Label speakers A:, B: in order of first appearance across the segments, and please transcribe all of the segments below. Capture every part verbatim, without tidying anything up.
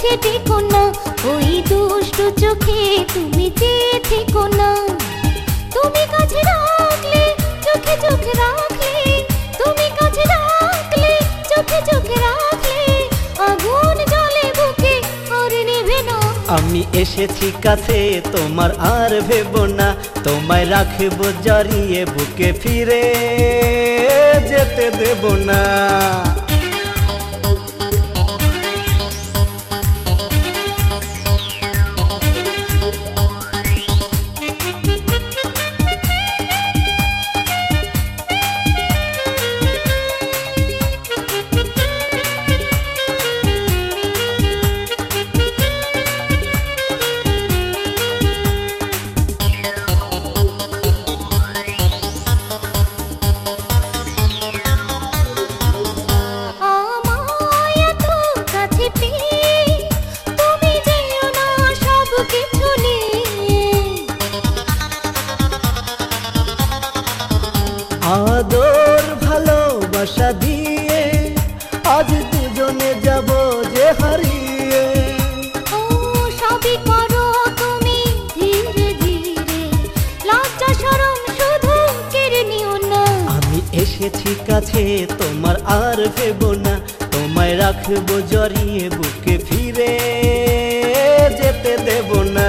A: কাছে টেকো না, ওই দুষ্টু চোখে তুমি চেয়ে থেকো না। তুমি কাছে রাখলে চোখে চোখে রাখলে, তুমি কাছে রাখলে চোখে চোখে রাখলে, আগুন জ্বলে বুকে আর নিভে না।
B: আমি এসেছি কাছে তোমার আর ভেবো না, তোমায় রাখবো জড়িয়ে বুকে ফিরে যেতে দেব না। আদর ভালোবাসা দিয়ে আজ দুজনে যাব যে হারিয়ে।
A: ও সবই করো তুমি ধীরে ধীরে, লজ্জা শরম শুধু কেড়ে নিও না।
B: আমি এসেছি কাছে তোমার আর ভেবো না, তোমায় রাখবো জড়িয়ে বুকে ফিরে যেতে দেব না।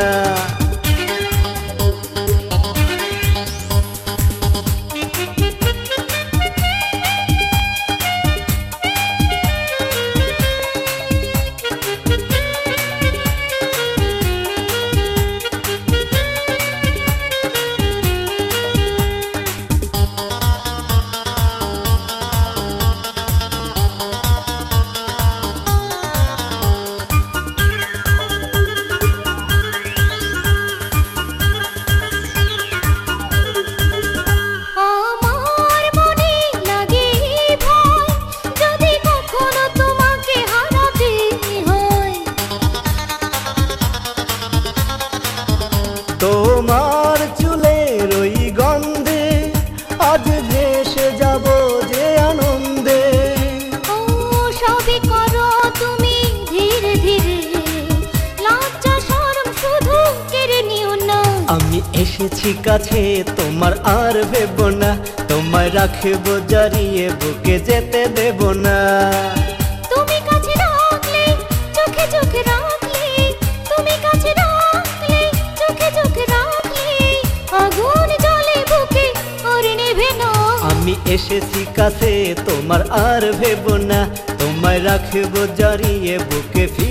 B: তোমার চুলের ওই গন্ধে আজ ভেসে যাব যে আনন্দে।
A: ও সবই করো তুমি ধীরে ধীরে, লজ্জা শরম শুধু কেড়ে নিও না।
B: আমি এসেছি কাছে তোমার আর ভেবো না, তোমায় রাখবো জড়িয়ে বুকে যেতে দেব না।
A: তুমি কাছে রাখলে চোখে চোখে রাখলে, তুমি কাছে রাখলে চোখে চোখে রাখলে, আগুন জ্বলে বুকে আর নিভে না।
B: আমি এসেছি কাছে তোমার আর ভেবো না, তোমায় রাখবো জড়িয়ে বুকে ফিরে